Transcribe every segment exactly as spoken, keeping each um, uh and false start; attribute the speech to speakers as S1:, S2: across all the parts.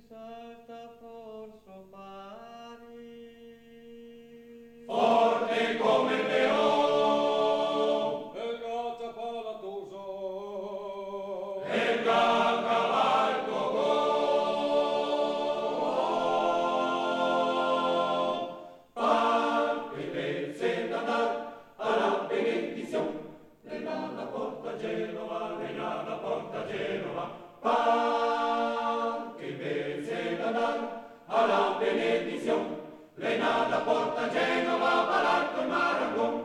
S1: salta forso pari.
S2: Forte come il leone,
S3: e il gata palatoso,
S2: e il cavalco go. Pan che pezze d'andar alla benedizione, regna la porta Genova, regna la porta Genova. Pan che pezze d'andar alla benedizione, regna la porta Genova, Balarco e Marangon.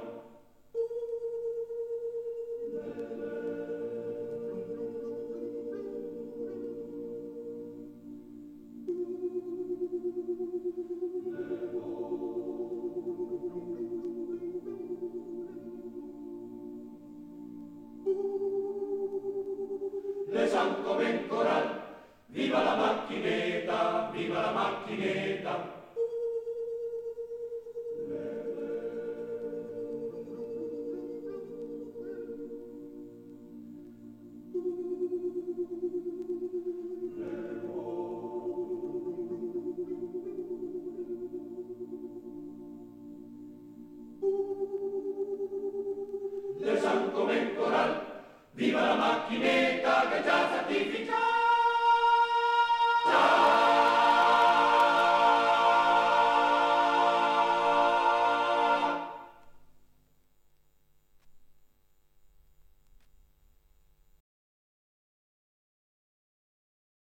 S2: Le San come in coral, viva la macchinetta, viva la macchinetta. Le San come in coral, viva la macchinetta.